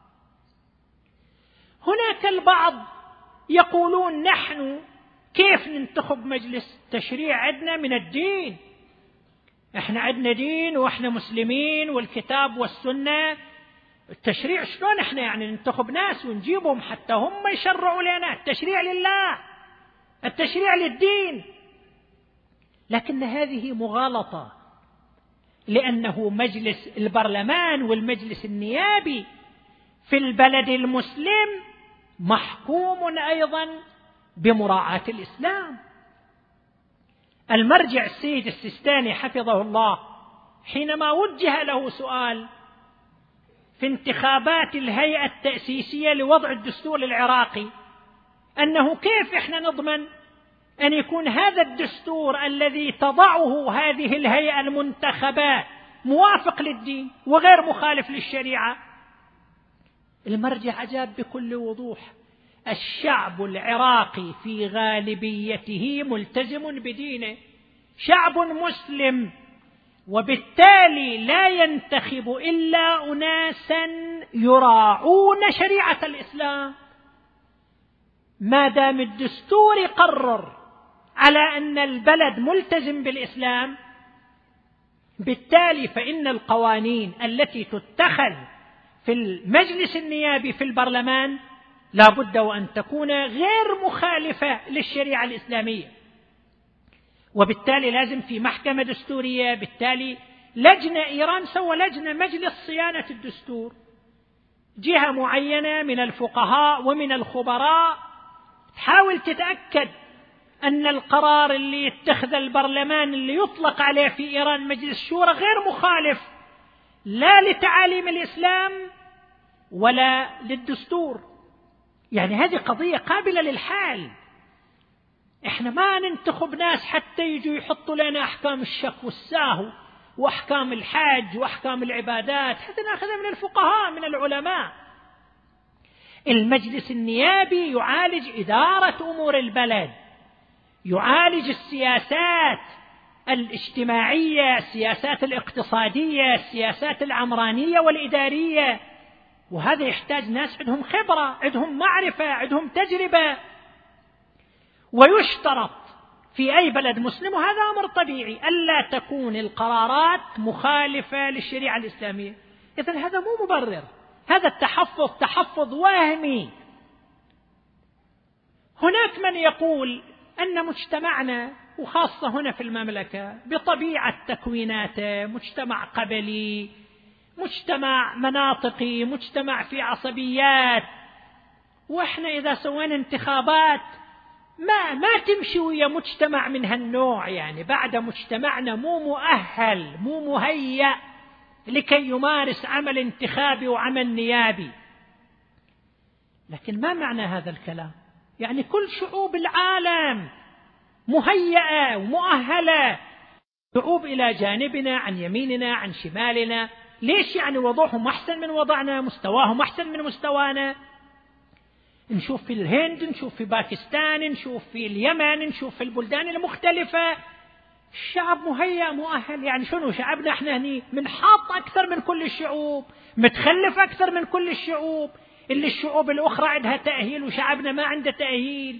هناك البعض يقولون نحن كيف ننتخب مجلس تشريع؟ عندنا من الدين، احنا عندنا دين واحنا مسلمين والكتاب والسنة. التشريع شلون احنا يعني ننتخب ناس ونجيبهم حتى هم يشرعوا لنا؟ التشريع لله، التشريع للدين. لكن هذه مغالطة، لأنه مجلس البرلمان والمجلس النيابي في البلد المسلم محكوم أيضا بمراعاة الإسلام. المرجع السيد السيستاني حفظه الله حينما وجه له سؤال في انتخابات الهيئة التأسيسية لوضع الدستور العراقي أنه كيف إحنا نضمن أن يكون هذا الدستور الذي تضعه هذه الهيئة المنتخبة موافق للدين وغير مخالف للشريعة، المرجع أجاب بكل وضوح: الشعب العراقي في غالبيته ملتزم بدينه، شعب مسلم، وبالتالي لا ينتخب إلا أناسا يراعون شريعة الإسلام. ما دام الدستور قرر على أن البلد ملتزم بالإسلام، بالتالي فإن القوانين التي تتخذ في المجلس النيابي في البرلمان لا بد وأن تكون غير مخالفة للشريعة الإسلامية، وبالتالي لازم في محكمة دستورية. بالتالي لجنة، إيران سوى لجنة مجلس صيانة الدستور، جهة معينة من الفقهاء ومن الخبراء تحاول تتأكد أن القرار اللي يتخذ البرلمان اللي يطلق عليه في إيران مجلس شورى غير مخالف لا لتعاليم الإسلام ولا للدستور. يعني هذه قضية قابلة للحال. احنا ما ننتخب ناس حتى يجوا يحطوا لنا أحكام الشك والساهو وأحكام الحج وأحكام العبادات، حتى نأخذها من الفقهاء من العلماء. المجلس النيابي يعالج إدارة أمور البلد، يعالج السياسات الاجتماعية، السياسات الاقتصادية، السياسات العمرانية والإدارية، وهذا يحتاج ناس عندهم خبرة، عندهم معرفة، عندهم تجربة. ويشترط في أي بلد مسلم، وهذا أمر طبيعي، ألا تكون القرارات مخالفة للشريعة الإسلامية. إذن هذا مو مبرر، هذا التحفظ تحفظ وهمي. هناك من يقول أن مجتمعنا، وخاصة هنا في المملكة بطبيعة تكويناته، مجتمع قبلي، مجتمع مناطقي، مجتمع في عصبيات، وإحنا إذا سوينا انتخابات ما تمشي ويا مجتمع من هالنوع. يعني بعد مجتمعنا مو مؤهل، مو مهيأ لكي يمارس عمل انتخابي وعمل نيابي. لكن ما معنى هذا الكلام؟ يعني كل شعوب العالم مهيئة ومؤهلة، شعوب إلى جانبنا، عن يميننا، عن شمالنا. ليش يعني وضعهم أحسن من وضعنا، مستواهم أحسن من مستوانا؟ نشوف في الهند، نشوف في باكستان، نشوف في اليمن، نشوف في البلدان المختلفة، الشعب مهيأ مؤهل. يعني شنو شعبنا احنا هني منحاط أكثر من كل الشعوب، متخلف أكثر من كل الشعوب، اللي الشعوب الأخرى عندها تأهيل وشعبنا ما عنده تأهيل.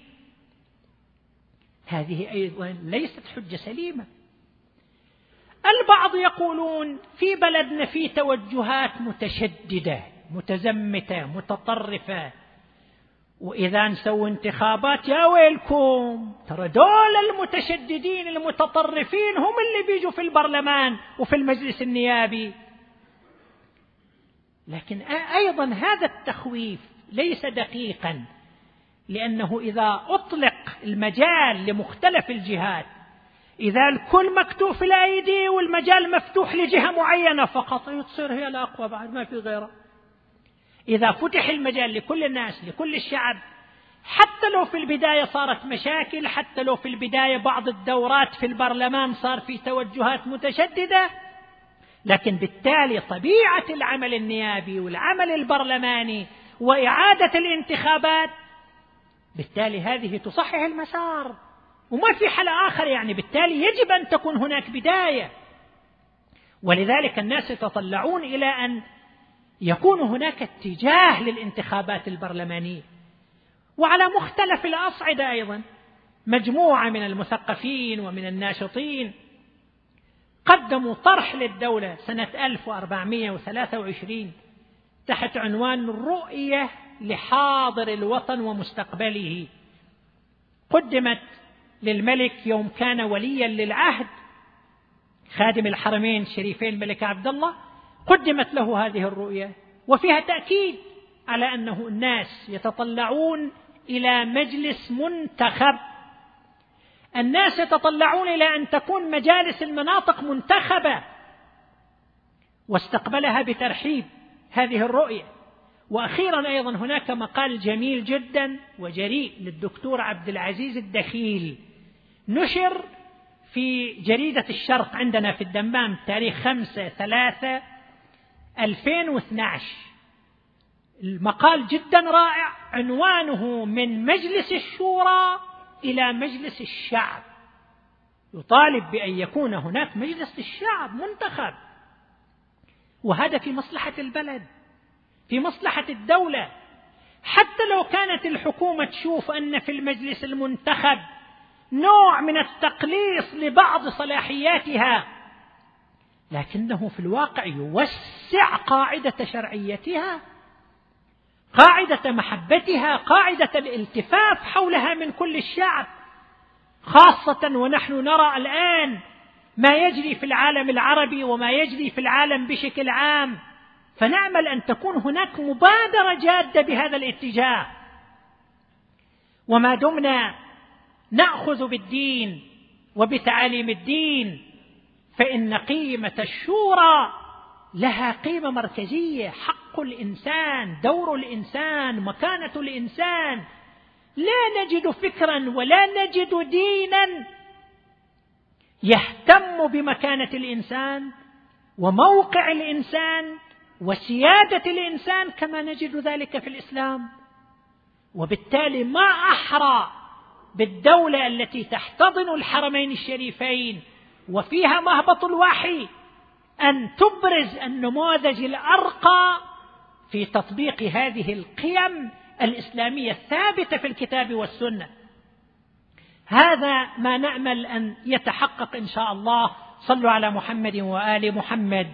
هذه أيضا ليست حجة سليمة. البعض يقولون في بلدنا في توجهات متشددة متزمتة متطرفة، وإذا نسوي انتخابات يا ويلكم، ترى دول المتشددين المتطرفين هم اللي بيجوا في البرلمان وفي المجلس النيابي. لكن أيضا هذا التخويف ليس دقيقا، لأنه إذا أطلق المجال لمختلف الجهات، إذا الكل مكتوب في الأيدي والمجال مفتوح لجهة معينة فقط، تصير هي الأقوى بعد ما في غيرها. إذا فتح المجال لكل الناس لكل الشعب، حتى لو في البداية صارت مشاكل، حتى لو في البداية بعض الدورات في البرلمان صار في توجهات متشددة، لكن بالتالي طبيعة العمل النيابي والعمل البرلماني وإعادة الانتخابات بالتالي هذه تصحح المسار وما في حل آخر، يعني بالتالي يجب أن تكون هناك بداية. ولذلك الناس يتطلعون إلى أن يكون هناك اتجاه للانتخابات البرلمانية. وعلى مختلف الأصعدة أيضا مجموعة من المثقفين ومن الناشطين قدموا طرح للدولة سنة 1423 تحت عنوان الرؤية لحاضر الوطن ومستقبله. قدمت للملك يوم كان وليا للعهد خادم الحرمين الشريفين الملك عبد الله، قدمت له هذه الرؤية وفيها تأكيد على أنه الناس يتطلعون إلى مجلس منتخب، الناس يتطلعون إلى أن تكون مجالس المناطق منتخبة، واستقبلها بترحيب هذه الرؤية. وأخيرا أيضا هناك مقال جميل جدا وجريء للدكتور عبد العزيز الدخيل نشر في جريدة الشرق عندنا في الدمام تاريخ 5/3/2012. المقال جدا رائع، عنوانه من مجلس الشورى إلى مجلس الشعب، يطالب بأن يكون هناك مجلس الشعب منتخب، وهذا في مصلحة البلد، في مصلحة الدولة. حتى لو كانت الحكومة تشوف أن في المجلس المنتخب نوع من التقليص لبعض صلاحياتها، لكنه في الواقع يوسع قاعدة شرعيتها، قاعدة محبتها، قاعدة الالتفاف حولها من كل الشعب، خاصة ونحن نرى الآن ما يجري في العالم العربي وما يجري في العالم بشكل عام، فنأمل أن تكون هناك مبادرة جادة بهذا الاتجاه. وما دمنا نأخذ بالدين وبتعاليم الدين فإن قيمة الشورى لها قيمة مركزية، حق الإنسان، دور الإنسان، مكانة الإنسان. لا نجد فكرا ولا نجد دينا يهتم بمكانة الإنسان وموقع الإنسان وسيادة الإنسان كما نجد ذلك في الإسلام. وبالتالي ما أحرى بالدولة التي تحتضن الحرمين الشريفين وفيها مهبط الوحي أن تبرز النموذج الأرقى في تطبيق هذه القيم الإسلامية الثابتة في الكتاب والسنة. هذا ما نأمل أن يتحقق إن شاء الله. صلوا على محمد وآل محمد.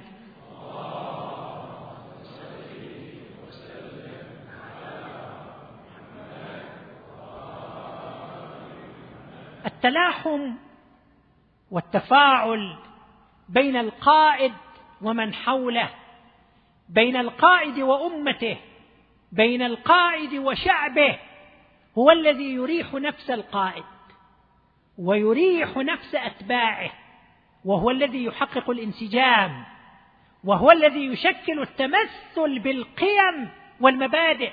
التلاحم والتفاعل بين القائد ومن حوله، بين القائد وأمته، بين القائد وشعبه، هو الذي يريح نفس القائد ويريح نفس أتباعه، وهو الذي يحقق الانسجام، وهو الذي يشكل التمثل بالقيم والمبادئ.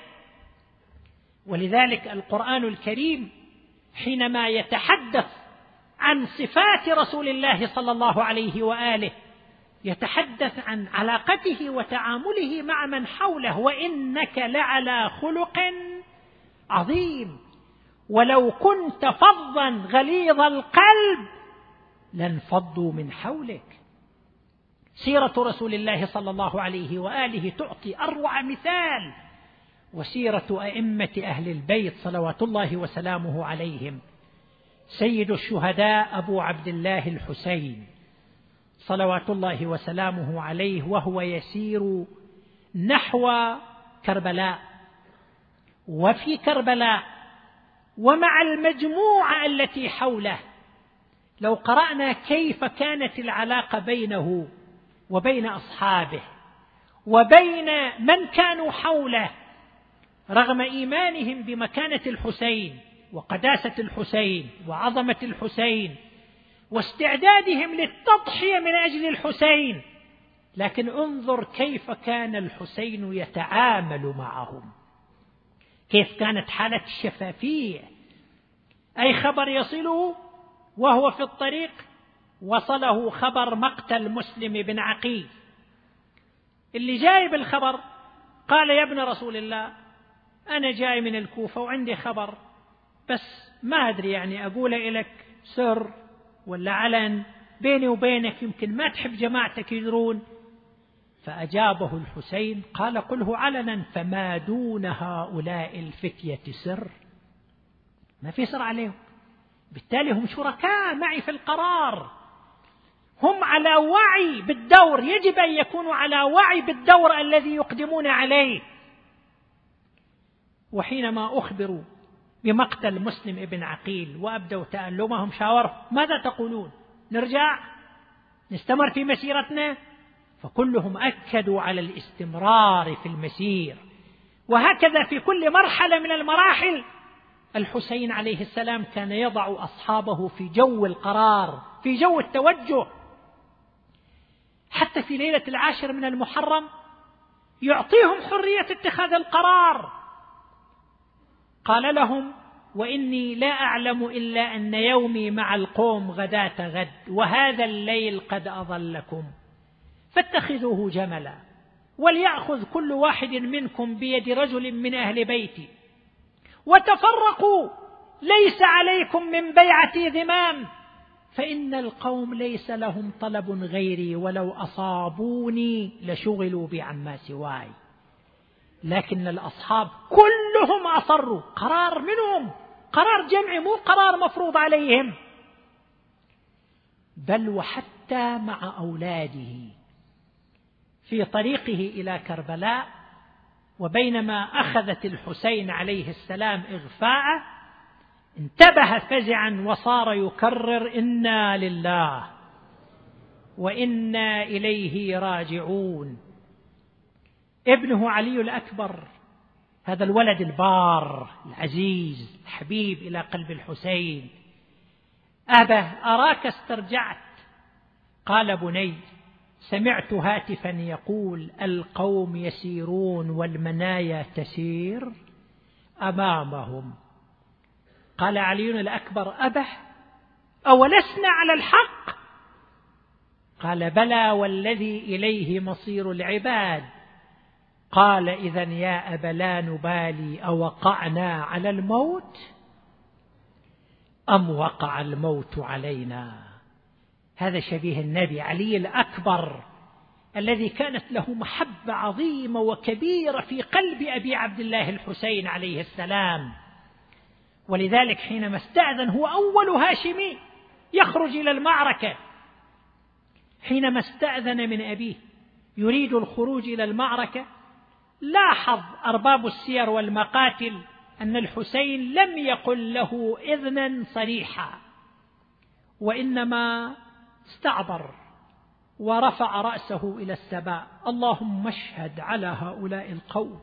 ولذلك القرآن الكريم حينما يتحدث عن صفات رسول الله صلى الله عليه وآله يتحدث عن علاقته وتعامله مع من حوله: وإنك لعلى خلق عظيم ولو كنت فظا غليظ القلب لانفضوا من حولك. سيرة رسول الله صلى الله عليه وآله تعطي أروع مثال، وسيرة أئمة أهل البيت صلوات الله وسلامه عليهم. سيد الشهداء أبو عبد الله الحسين صلوات الله وسلامه عليه وهو يسير نحو كربلاء، وفي كربلاء ومع المجموعة التي حوله، لو قرأنا كيف كانت العلاقة بينه وبين أصحابه وبين من كانوا حوله، رغم إيمانهم بمكانة الحسين وقداسة الحسين وعظمة الحسين واستعدادهم للتضحية من أجل الحسين، لكن انظر كيف كان الحسين يتعامل معهم، كيف كانت حالة الشفافية. أي خبر يصله وهو في الطريق وصله خبر مقتل مسلم بن عقيل، اللي جاي بالخبر قال: يا ابن رسول الله، أنا جاي من الكوفة وعندي خبر بس ما أدري يعني أقول لك سر ولا علن بيني وبينك، يمكن ما تحب جماعتك يدرون. فأجابه الحسين قال قله علنا، فما دون هؤلاء الفتية سر، ما في سر عليهم، بالتالي هم شركاء معي في القرار، هم على وعي بالدور، يجب أن يكونوا على وعي بالدور الذي يقدمون عليه. وحينما أخبروا بمقتل مسلم ابن عقيل وأبدوا تألمهم شاوروا ماذا تقولون؟ نرجع نستمر في مسيرتنا؟ فكلهم أكدوا على الاستمرار في المسير. وهكذا في كل مرحلة من المراحل الحسين عليه السلام كان يضع أصحابه في جو القرار، في جو التوجه. حتى في ليلة 10 من المحرم يعطيهم حرية اتخاذ القرار. قال لهم وإني لا أعلم إلا أن يومي مع القوم غداة غد، وهذا الليل قد أظلكم، فاتخذوه جملا، وليأخذ كل واحد منكم بيد رجل من أهل بيتي، وتفرقوا، ليس عليكم من بيعتي ذمام، فإن القوم ليس لهم طلب غيري، ولو أصابوني لشغلوا بعما سواي. لكن الأصحاب كلهم أصروا، قرار منهم، قرار جمعي مو قرار مفروض عليهم. بل وحتى مع أولاده في طريقه إلى كربلاء، وبينما أخذت الحسين عليه السلام إغفاءه انتبه فزعا وصار يكرر إنا لله وإنا إليه راجعون. ابنه علي الأكبر، هذا الولد البار العزيز الحبيب إلى قلب الحسين، أبا أراك استرجعت. قال بني سمعت هاتفا يقول القوم يسيرون والمنايا تسير أمامهم. قال علي الأكبر أبه أولسنا على الحق؟ قال بلى والذي إليه مصير العباد. قال إذن يا أبا لا نبالي أوقعنا على الموت أم وقع الموت علينا. هذا شبيه النبي علي الأكبر الذي كانت له محبة عظيمة وكبيرة في قلب أبي عبد الله الحسين عليه السلام. ولذلك حينما استأذن، هو أول هاشمي يخرج إلى المعركة، حينما استأذن من أبيه يريد الخروج إلى المعركة، لاحظ أرباب السير والمقاتل أن الحسين لم يقل له إذنا صريحا، وإنما استعبر ورفع رأسه إلى السماء اللهم اشهد على هؤلاء القوم،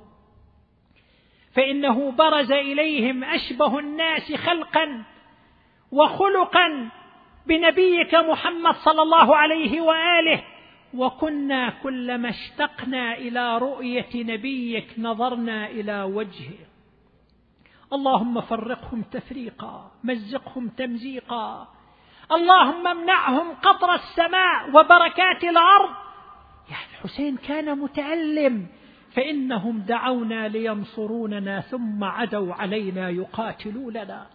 فإنه برز إليهم أشبه الناس خلقا وخلقا بنبيك محمد صلى الله عليه وآله، وكنا كلما اشتقنا إلى رؤية نبيك نظرنا إلى وجهه. اللهم فرقهم تفريقا، مزقهم تمزيقا، اللهم امنعهم قطر السماء وبركات الأرض. يعني الحسين كان متألم، فإنهم دعونا لينصروننا ثم عدوا علينا يقاتلوننا.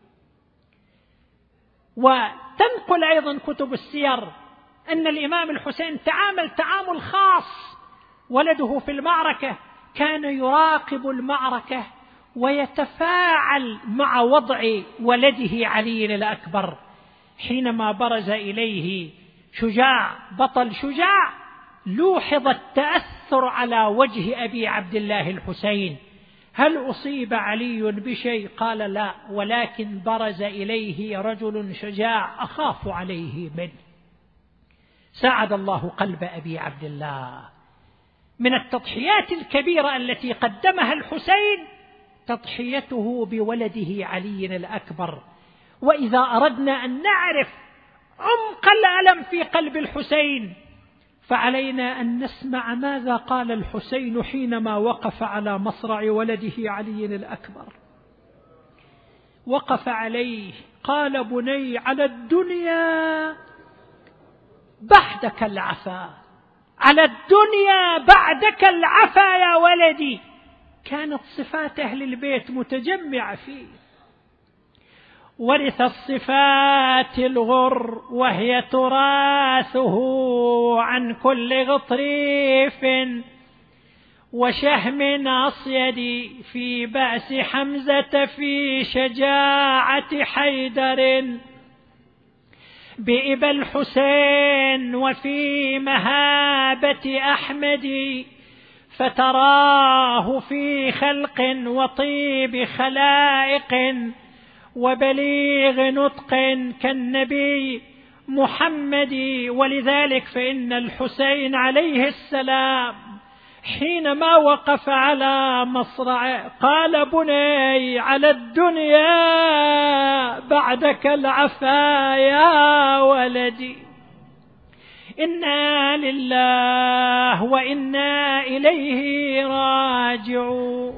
وتنقل أيضا كتب السير أن الإمام الحسين تعامل تعامل خاص. ولده في المعركة كان يراقب المعركة ويتفاعل مع وضع ولده علي الأكبر. حينما برز إليه شجاع بطل شجاع لوحظ التأثر على وجه أبي عبد الله الحسين. هل أصيب علي بشيء؟ قال لا، ولكن برز إليه رجل شجاع أخاف عليه منه. ساعد الله قلب أبي عبد الله. من التضحيات الكبيرة التي قدمها الحسين تضحيته بولده علي الأكبر. وإذا أردنا أن نعرف عمق الألم في قلب الحسين فعلينا أن نسمع ماذا قال الحسين حينما وقف على مصرع ولده علي الأكبر. وقف عليه قال بني على الدنيا بعدك العفا، على الدنيا بعدك العفا يا ولدي. كانت صفات أهل البيت متجمعة فيه. ورث الصفات الغر وهي تراثه عن كل غطريف وشهم أصيد في بأس حمزة في شجاعة حيدر بإبا الحسين وفي مهابة أحمد فتراه في خلق وطيب خلائق وبليغ نطق كالنبي محمد. ولذلك فإن الحسين عليه السلام حينما وقف على مصرعه قال بني على الدنيا بعدك العفا يا ولدي، إنا لله وإنا إليه راجعون.